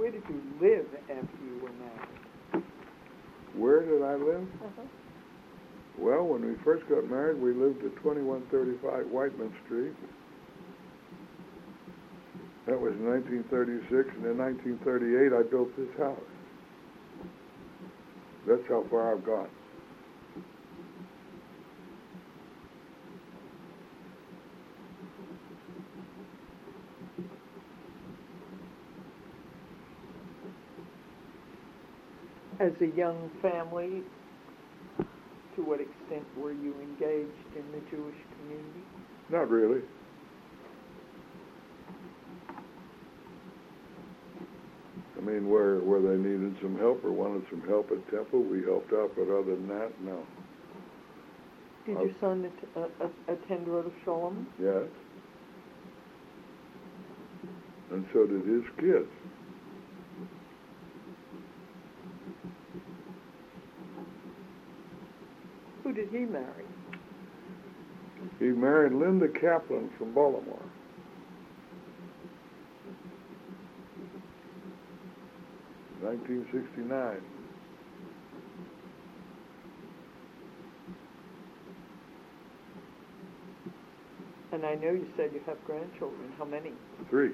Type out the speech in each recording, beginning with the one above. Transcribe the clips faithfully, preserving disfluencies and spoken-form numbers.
where did you live after you were married? Where did I live? Uh-huh. Well, when we first got married, we lived at twenty-one thirty-five Whiteman Street. That was in nineteen thirty-six, and in nineteen thirty-eight, I built this house. That's how far I've gone. As a young family, to what extent were you engaged in the Jewish community? Not really. I mean, where where they needed some help or wanted some help at Temple, we helped out, but other than that, no. Did Uh, your son at, uh, uh, attend Rhoda Sholem? Yes. And so did his kids. Who did he marry? He married Linda Kaplan from Baltimore. nineteen sixty-nine. And I know you said you have grandchildren. How many? Three.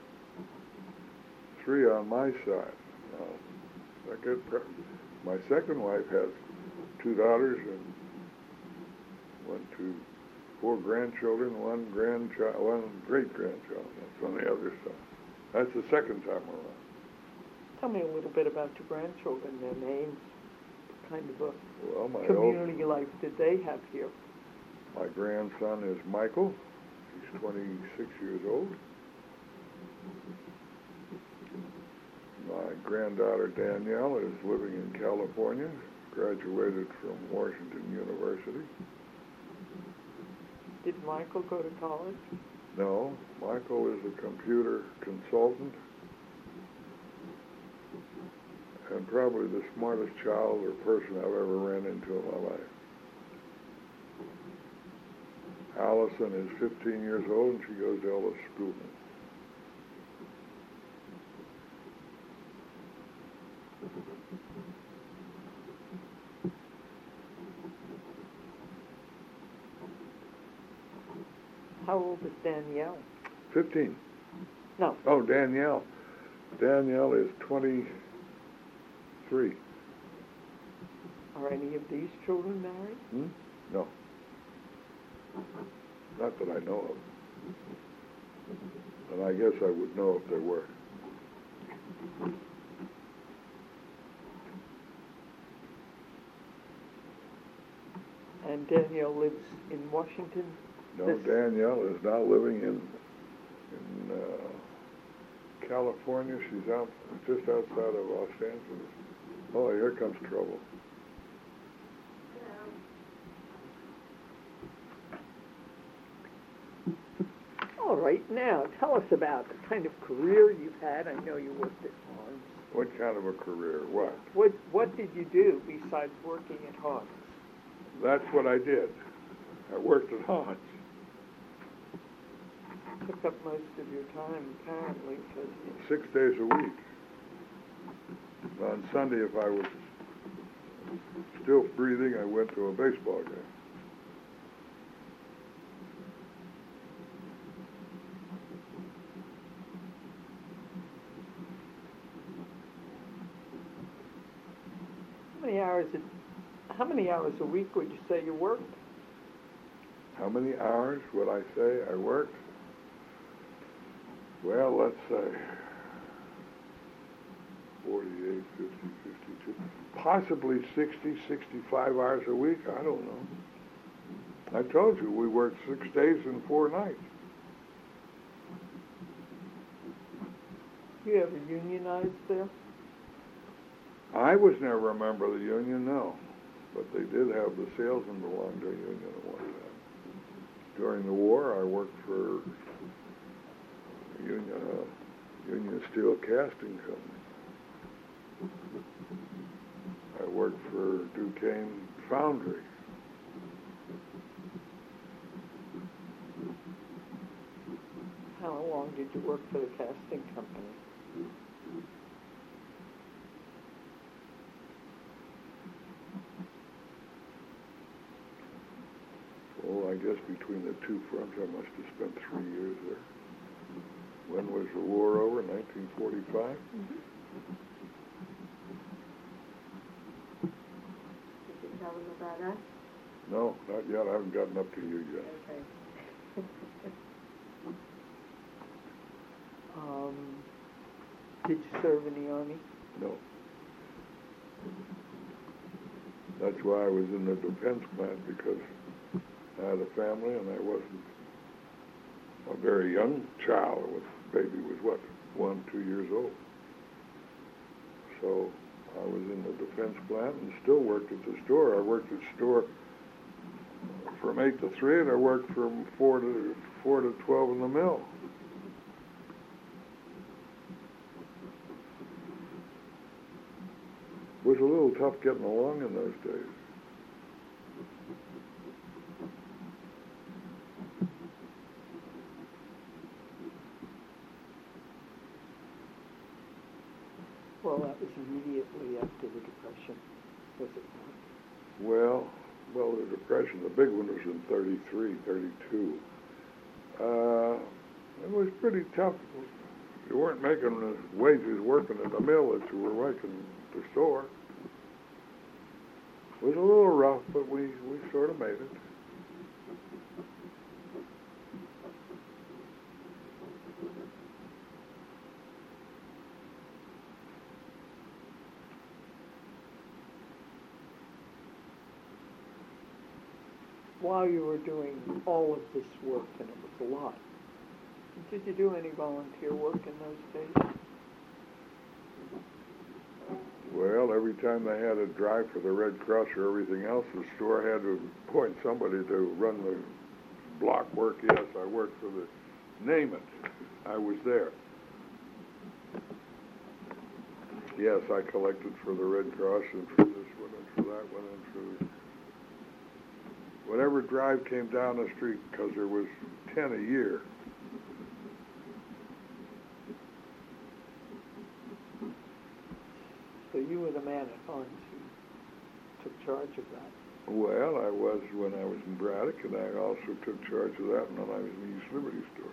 Three on my side. Now, second, my second wife has two daughters and one, two, four grandchildren, one grandchild, one great-grandchild. That's on the other side. That's the second time around. Tell me a little bit about your grandchildren, their names, what kind of a Well, my community old, life did they have here? my grandson is Michael. He's twenty-six years old. My granddaughter Danielle is living in California, graduated from Washington University. Did Michael go to college? No, Michael is a computer consultant and probably the smartest child or person I've ever ran into in my life. Allison is fifteen years old and she goes to Ellis School. How old is Danielle? fifteen. No. Oh, Danielle. Danielle is twenty-three. Are any of these children married? Hmm? No. Not that I know of. And I guess I would know if they were. And Danielle lives in Washington? No, This- Danielle is now living in in uh, California. She's out just outside of Los Angeles. Oh, here comes trouble. All right, now tell us about the kind of career you've had. I know you worked at Harms. What kind of a career? What? What What did you do besides working at Harms? That's what I did. I worked at Hans. Took up most of your time, apparently, because Six days a week. On Sunday, if I was still breathing, I went to a baseball game. how many hours a, how many hours a week would you say you worked? How many hours would I say I worked? Well, let's say forty-eight, fifty, fifty-two, possibly sixty, sixty-five hours a week. I don't know. I told you we worked six days and four nights. You ever unionized there? I was never a member of the union, no. But they did have the salesmen belong to a union at one time. During the war, I worked for a union, uh, Union Steel Casting Company. I worked for Duquesne Foundry. How long did you work for the casting company? guess between the two fronts, I must have spent three years there. When was the war over? nineteen forty-five? Mm-hmm. Did you tell them about us? No, not yet. I haven't gotten up to you yet. Okay. Um, did you serve in the Army? No. That's why I was in the defense plant, because I had a family and I wasn't a very young child. It was, baby was what, one, two years old. So I was in the defense plant and still worked at the store. I worked at the store from eight to three, and I worked from four to four to twelve in the mill. It was a little tough getting along in those days. Well, that was immediately after the Depression, was it not? Well, well, the Depression, the big one was in thirty-three, thirty-two. Uh, it was pretty tough. You weren't making the wages working at the mill that you were making at the store. It was a little rough, but we, we sort of made it. While you were doing all of this work, and it was a lot, did you do any volunteer work in those days? Well, every time they had a drive for the Red Cross or everything else, the store had to appoint somebody to run the block work. Yes, I worked for the, name it, I was there. Yes, I collected for the Red Cross and for this one and for that one and for the, whatever drive came down the street, because there was ten a year. So you were the man at arms who took charge of that. Well, I was when I was in Braddock, and I also took charge of that when I was in the East Liberty store.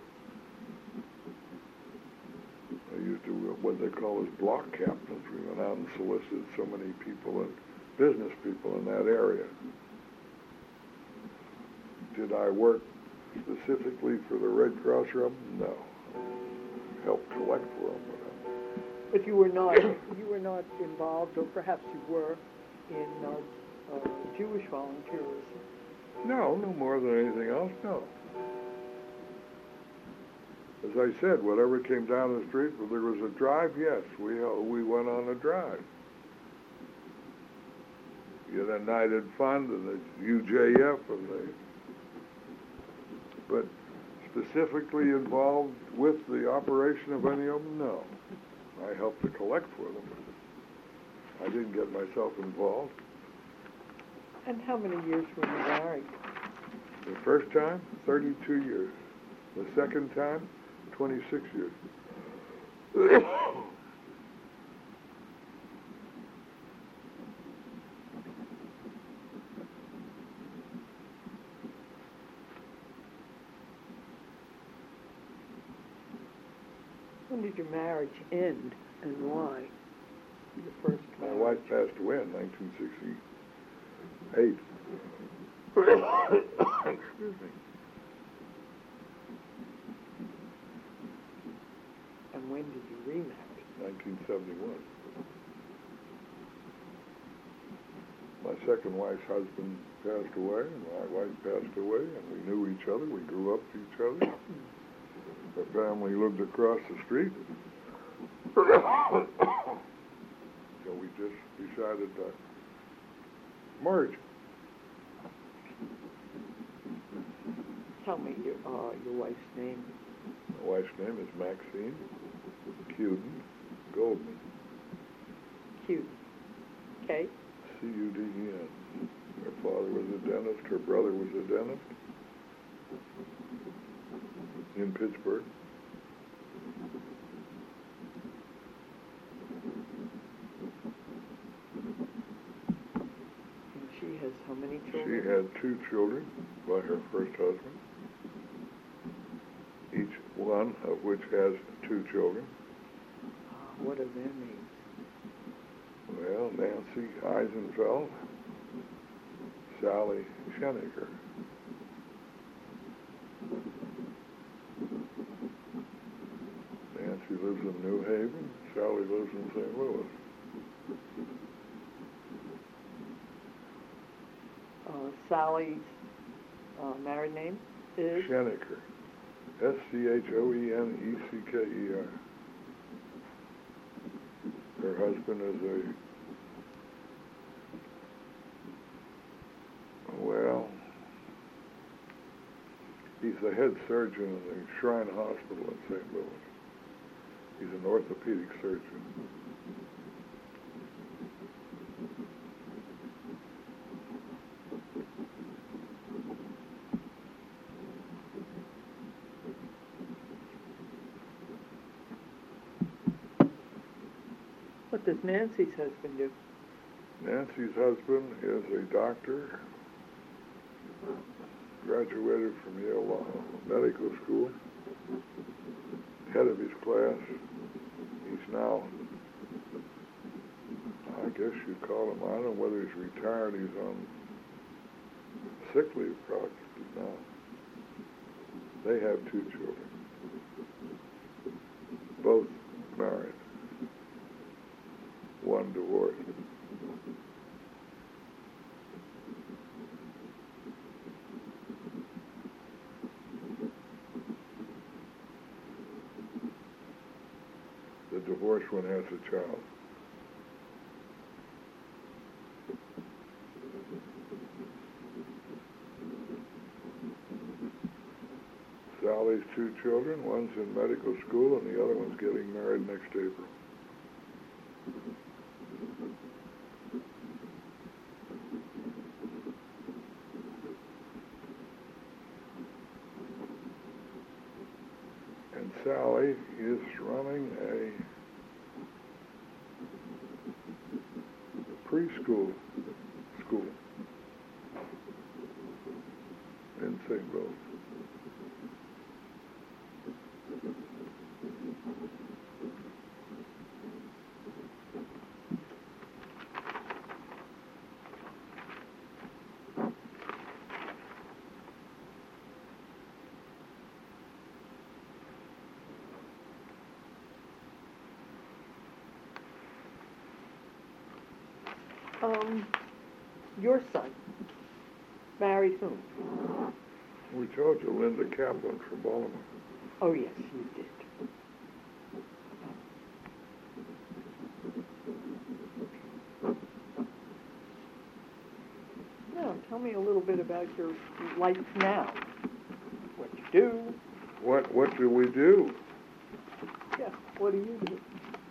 I used to, what they call as block captains. We went out and solicited so many people and business people in that area. Did I work specifically for the Red Cross or something? No. Helped collect for them. But you were not, you were not involved, or perhaps you were, in uh, uh, Jewish volunteerism. No, no more than anything else, no. As I said, whatever came down the street, if there was a drive, yes, we uh, we went on a drive. You had a United Fund and the U J F and the, but specifically involved with the operation of any of them, no. I helped to collect for them. I didn't get myself involved. And how many years were you married? The first time, thirty-two years. The second time, twenty-six years. When did your marriage end, and why? Your first My marriage. wife passed away in nineteen sixty-eight. Excuse me. And when did you remarry? nineteen seventy-one. My second wife's husband passed away, and my wife passed away, and we knew each other. We grew up with each other. The family lived across the street. So we just decided to merge. Tell me your, uh, your wife's name. My wife's name is Maxine Cuden Goldman. Q. K. C U D E N. Her father was a dentist. Her brother was a dentist in Pittsburgh. And she has how many She children? had two children by her first husband, each one of which has two children. Uh, what are their names? Well, Nancy Eisenfeld, Sally Schenecker. Nancy lives in New Haven, Sally lives in Saint Louis. Uh, Sally's uh, married name is? Schenecker. S C H O E N E C K E R. Her husband is a, well, he's the head surgeon in the Shrine Hospital in Saint Louis. He's an orthopedic surgeon. What does Nancy's husband do? Nancy's husband is a doctor, graduated from Yale Law Medical School, head of his class. He's now, I guess you'd call him, I don't know whether he's retired, he's on sick leave practically now. They have two children, both married, one divorced. The divorced one has a child. Sally's two children, one's in medical school and the other one's getting married next April. And Sally is running a preschool school in Saint Louis. Um, your son married whom? We told you, Linda Kaplan from Baltimore. Oh, yes, you did. Now, tell me a little bit about your life now. What you do. What what do we do? Yeah, what do you do?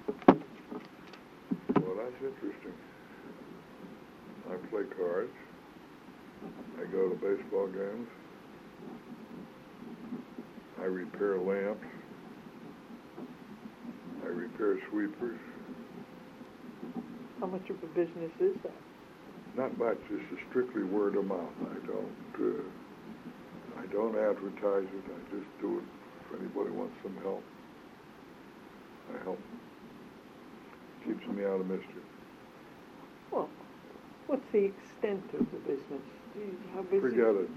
Well, that's interesting. I play cards. I go to baseball games. I repair lamps. I repair sweepers. How much of a business is that? Not much. This is strictly word of mouth. I don't. Uh, I don't advertise it. I just do it if anybody wants some help. I help. Keeps me out of mischief. Well, what's the extent of the business? Do you, how busy? Forget it.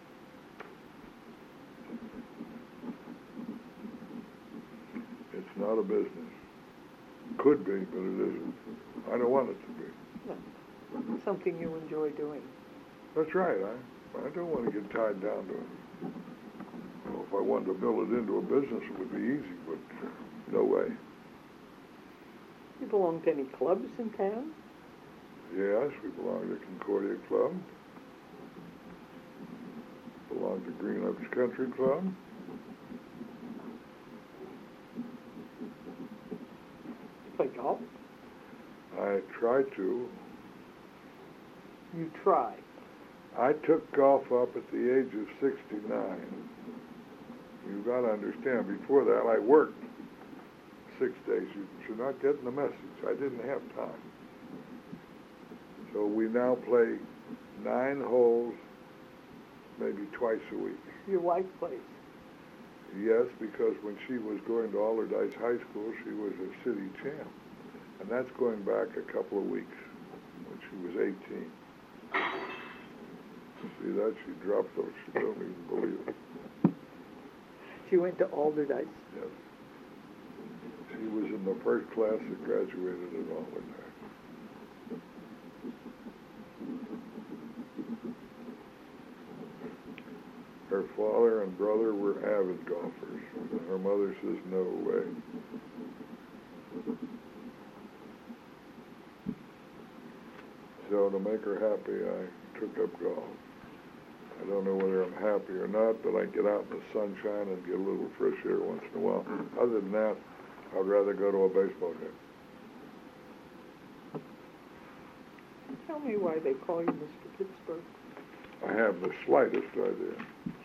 It's not a business. Could be, but it isn't. I don't want it to be. No. Something you enjoy doing. That's right. I I don't want to get tied down to it. You know, if I wanted to build it into a business, it would be easy, but no way. You belong to any clubs in town? Yes, we belong to Concordia Club. Belong to Green Oaks Country Club. Play golf? I try to. You try. I took golf up at the age of sixty-nine. You've got to understand, before that I worked six days. You're not getting the message. I didn't have time. So we now play nine holes maybe twice a week. Your wife plays. Yes, because when she was going to Alderdice High School, she was a city champ. And that's going back a couple of weeks, when she was eighteen. See that? She dropped those. She don't even believe it. She went to Alderdice. Yes. She was in the first class that graduated at Alderdice. Her father and brother were avid golfers. Her mother says, no way. So to make her happy, I took up golf. I don't know whether I'm happy or not, but I get out in the sunshine and get a little fresh air once in a while. Other than that, I'd rather go to a baseball game. Tell me why they call you Mister Pittsburgh. I have the slightest idea.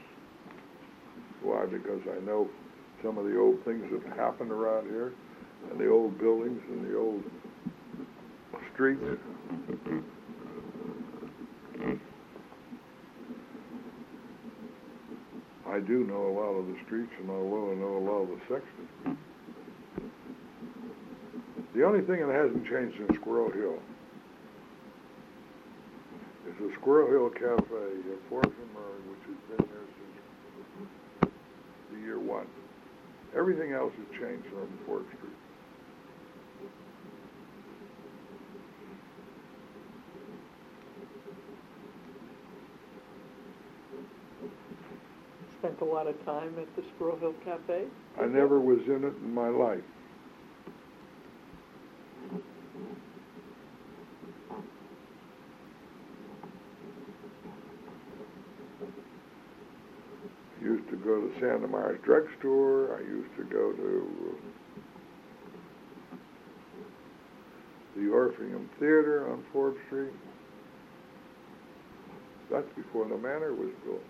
Why? Because I know some of the old things that happened around here, and the old buildings and the old streets. I do know a lot of the streets, and I will know a lot of the sections. The only thing that hasn't changed in Squirrel Hill is the Squirrel Hill Cafe at Forest and Murray, which has been there since the year one. Everything else has changed on Fourth Street. Spent a lot of time at the Squirrel Hill Cafe. I never was in it in my life. I used to go to Santa Maris Drugstore. I used to go to the Orpheum Theater on Fourth Street. That's before the Manor was built.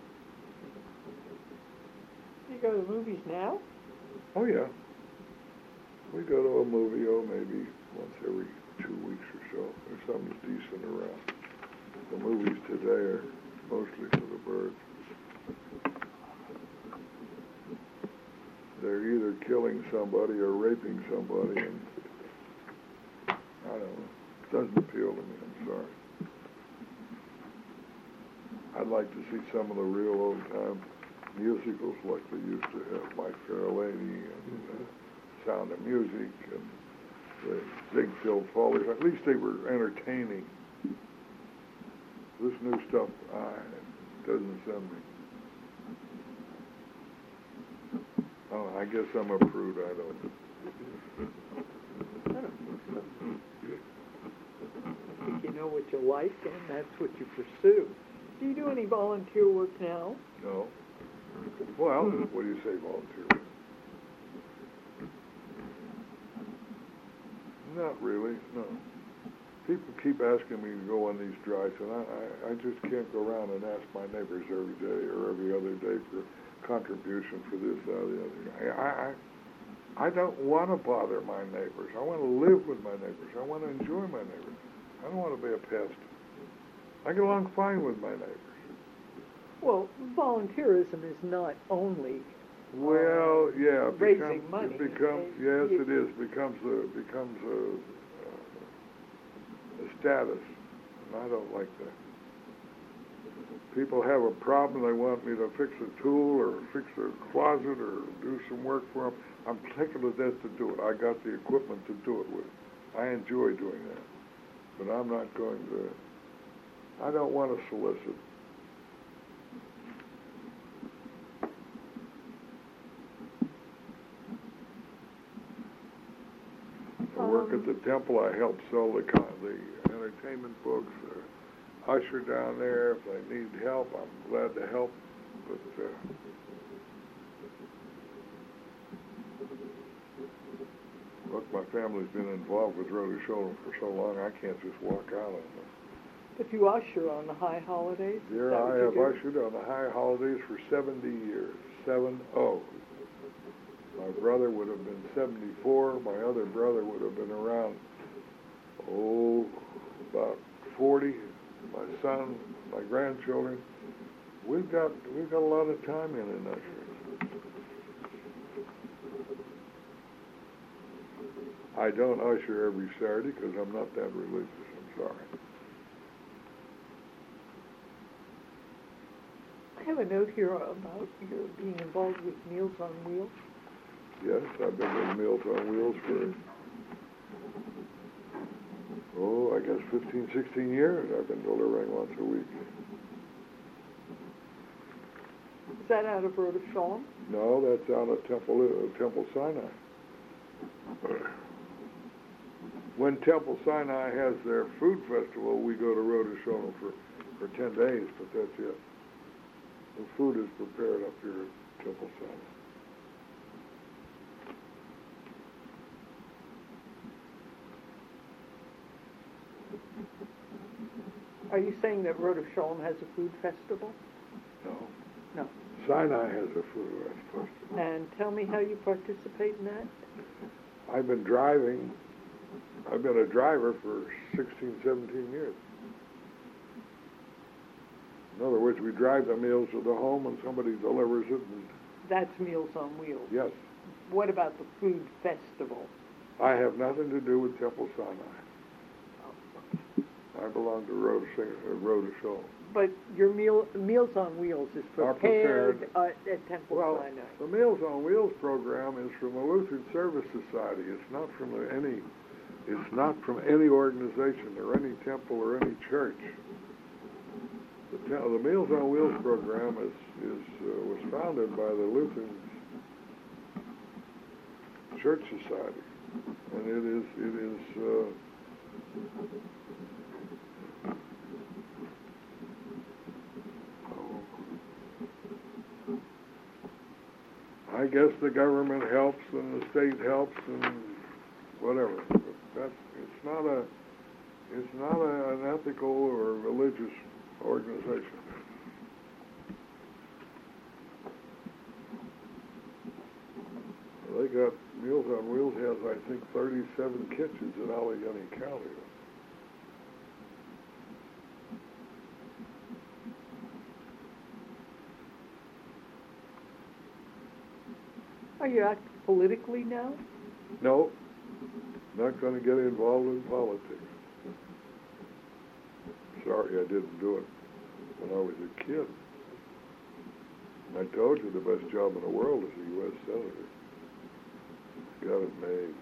You go to the movies now? Oh, yeah. We go to a movie, oh, maybe once every two weeks or so. There's something decent around. The movies today are mostly for the birds. They're either killing somebody or raping somebody, and I don't know. It doesn't appeal to me, I'm sorry. I'd like to see some of the real old-time musicals like they used to have, My Fair Lady and uh, Sound of Music and the Ziegfeld Follies. At least they were entertaining. This new stuff, uh, doesn't send me. Oh, I guess I'm a prude. I don't. I don't think so. I think you know what you like, and that's what you pursue. Do you do any volunteer work now? No. Well, what do you say, volunteer? Not really, no. People keep asking me to go on these drives, and I, I, I just can't go around and ask my neighbors every day or every other day for contribution for this, that, or the other. I, I, I don't want to bother my neighbors. I want to live with my neighbors. I want to enjoy my neighbors. I don't want to be a pest. I get along fine with my neighbors. Well, volunteerism is not only Well, uh, yeah, it raising becomes, money. it becomes, Uh, yes, you- it is, becomes a, becomes a, uh, a status, and I don't like that. People have a problem, they want me to fix a tool or fix a closet or do some work for them. I'm taking to death to do it. I got the equipment to do it with. I enjoy doing that, but I'm not going to, I don't want to solicit. I work at the temple. I help sell the con- the entertainment books. Uh, usher down there. If they need help, I'm glad to help. But uh, look, my family's been involved with Rotary Children for so long, I can't just walk out on them. But you usher on the high holidays? Is Dear, that what I you have do? ushered on the high holidays for seventy years. Seven oh. My brother would have been seventy-four. My other brother would have been around, oh, about forty. My son, my grandchildren. we've got, we've got a lot of time in in ushering. I don't usher every Saturday because I'm not that religious, I'm sorry. I have a note here about your being involved with Meals on Wheels. Yes, I've been doing Meals on Wheels for, oh, I guess fifteen, sixteen years. I've been delivering once a week. Is that out of Rhode Shalom? No, that's out at Temple, uh, Temple Sinai. When Temple Sinai has their food festival, we go to Rhode Shalom for, for ten days, but that's it. The food is prepared up here at Temple Sinai. Are you saying that Rhode Shalom has a food festival? No. No. Sinai has a food festival. And tell me how you participate in that? I've been driving, I've been a driver for sixteen, seventeen years. In other words, we drive the meals to the home and somebody delivers it. And That's Meals on Wheels. yes. What about the food festival? I have nothing to do with Temple Sinai. I belong to Rhode, uh, Rhode Shalom. But your meal, Meals on Wheels is Are prepared, prepared. uh, at Temple Well, Sinai. the Meals on Wheels program is from the Lutheran Service Society. It's not from any, it's not from any organization or any temple or any church. The, te- the Meals on Wheels program is, is uh, was founded by the Lutheran Church Society, and it is it is. Uh, I guess the government helps and the state helps and whatever. But that's it's not a it's not a, an ethical or religious organization. They got Meals on Wheels has I think thirty-seven kitchens in Allegheny County. Are you active politically now? No, not going to get involved in politics. Sorry, I didn't do it when I was a kid. I told you the best job in the world is a U S senator. Got it made.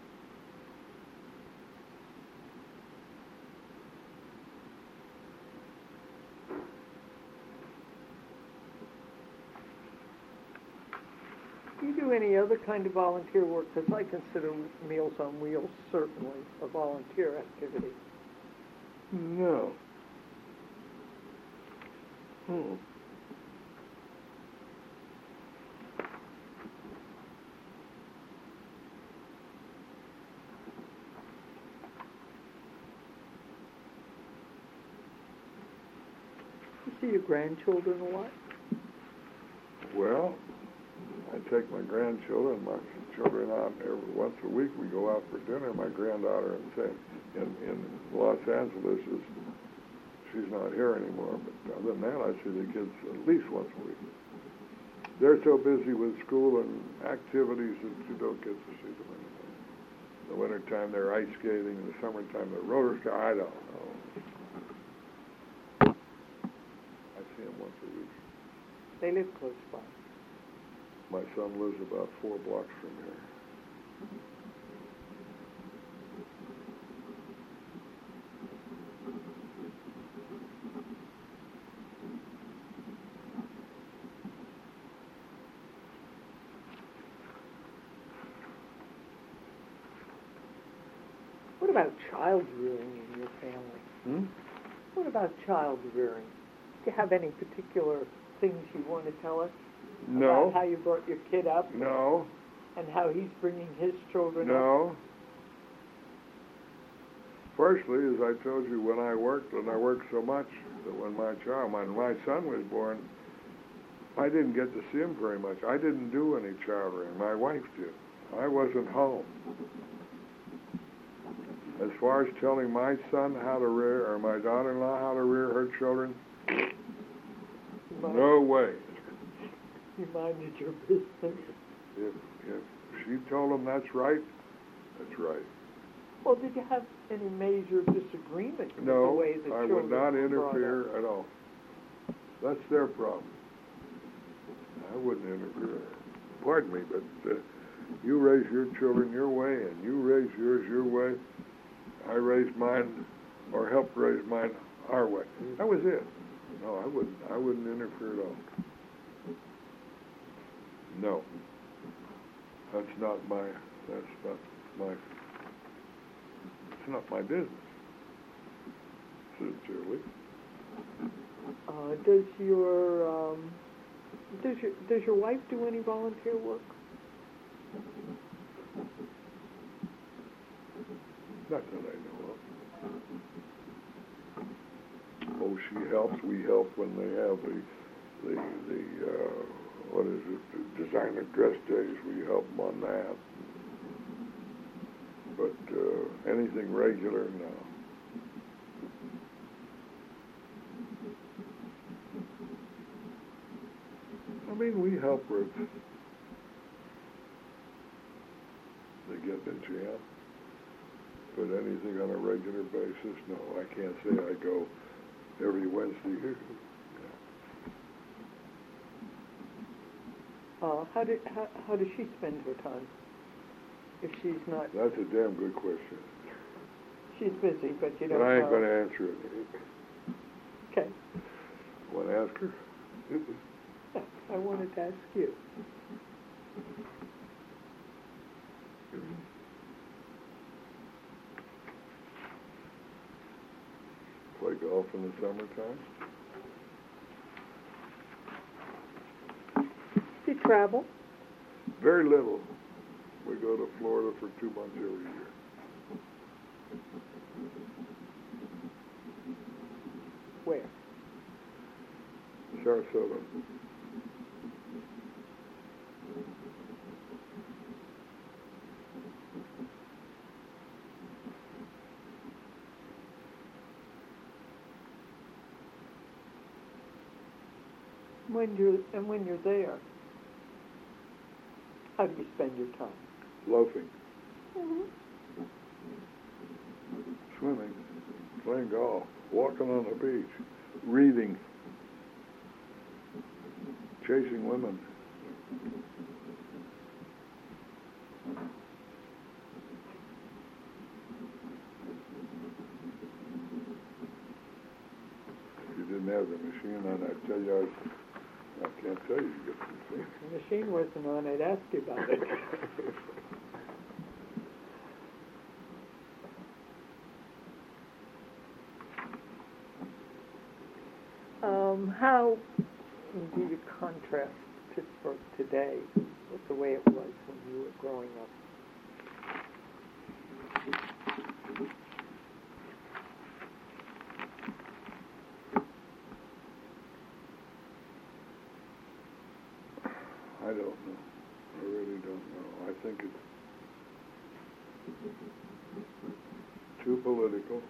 Do you do any other kind of volunteer work? Because I consider Meals on Wheels certainly a volunteer activity. No. Hmm. You see your grandchildren a lot? Well, I take my grandchildren, my children out every once a week. We go out for dinner. My granddaughter in San, in, in Los Angeles is she's not here anymore. But other than that, I see the kids at least once a week. They're so busy with school and activities that you don't get to see them anymore. In the wintertime, they're ice skating. In the summertime, they're roller skating. I don't know. I see them once a week. They live close by. My son lives about four blocks from here. What about child rearing in your family? Hmm? What about child rearing? Do you have any particular things you want to tell us? No. About how you brought your kid up No. and how he's bringing his children up? No. Firstly, as I told you, when I worked, and I worked so much that when my child, when my son was born, I didn't get to see him very much. I didn't do any child rearing. My wife did. I wasn't home. As far as telling my son how to rear, or my daughter-in-law how to rear her children, mind- No way. You minded your business. If, if she told them that's right, that's right. Well, did you have any major disagreement with the No, way the I children would not were brought up? interfere at all. That's their problem. I wouldn't interfere. Pardon me, but uh, you raise your children your way, and you raise yours your way. I raised mine, or helped raise mine our way. That was it. No, I wouldn't. I wouldn't interfere at all. No, that's not my. That's not my. It's not my business. Sincerely. Uh, does your, um, does your, does your wife do any volunteer work? Not that I know of. Oh, she helps. We help when they have the, the, the, uh, what is it, the designer dress days. We help them on that. But, uh, anything regular, no. I mean, we help with they get in jail. But anything on a regular basis, no. I can't say I go every Wednesday. Uh, how did, how, how does she spend her time? If she's not, That's a damn good question. she's busy, but you don't But I ain't know. gonna answer it. Okay, Wanna ask her? yeah, I wanted to ask you. Play golf in the summertime? Do you travel? Very little. We go to Florida for two months every year. Where? Sarasota. When you're, and when you're there, how do you spend your time? Loafing. Mm-hmm. Swimming. Playing golf. Walking on the beach. Reading. Chasing women. If you didn't have the machine on, I'd tell you, I, I can't tell you to get the machine. If the machine wasn't on, I'd ask you about it. Um, how do you contrast Pittsburgh today with the way it was when you were growing up? I don't know. I really don't know. I think it's too political.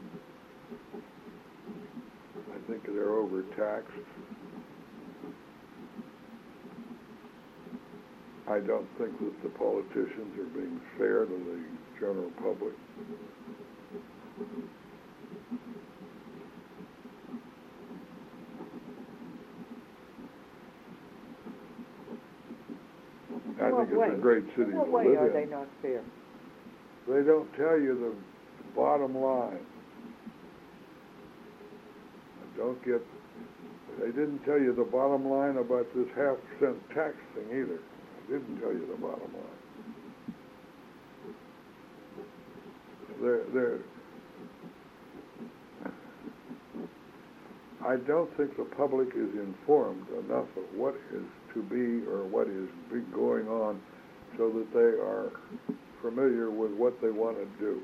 I think they're overtaxed. I don't think that the politicians are being fair to the general public. I What think it's way? a great city What to way live are in. they not fair? They don't tell you the bottom line. Don't get, they didn't tell you the bottom line about this half cent tax thing either. They didn't tell you the bottom line. They're, they're, I don't think the public is informed enough of what is to be or what is be going on so that they are familiar with what they want to do.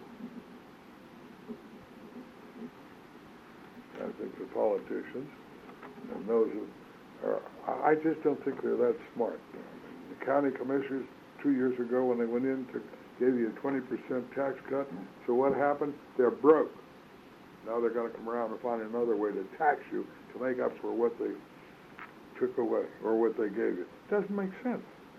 I think the politicians and those who are, I just don't think they're that smart. The county commissioners, two years ago when they went in to gave you a twenty percent tax cut, so what happened? They're broke. Now they're going to come around and find another way to tax you to make up for what they took away, or what they gave you. Doesn't make sense.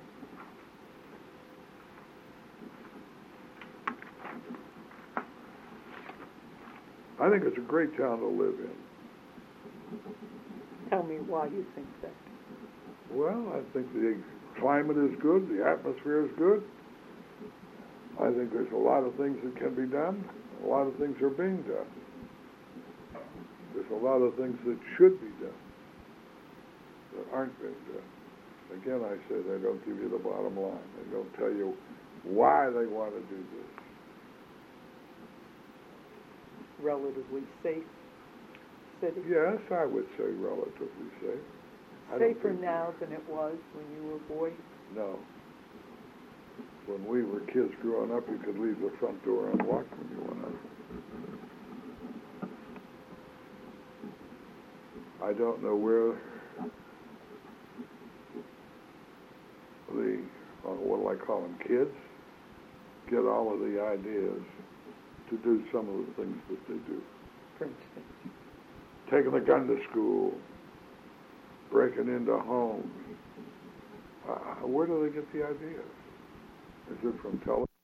I think it's a great town to live in. Tell me why you think that. Well, I think the climate is good, the atmosphere is good. I think there's a lot of things that can be done, a lot of things are being done. There's a lot of things that should be done that aren't being done. Again, I say they don't give you the bottom line. They don't tell you why they want to do this. Relatively safe city? Yes, I would say relatively safe. I don't Safer think- now than it was when you were a boy? No. When we were kids growing up, you could leave the front door unlocked when you went out. I don't know where the, uh, what do I call them, kids, get all of the ideas to do some of the things that they do. For instance? Taking a gun to school, breaking into homes. Uh, where do they get the ideas? Is it from television?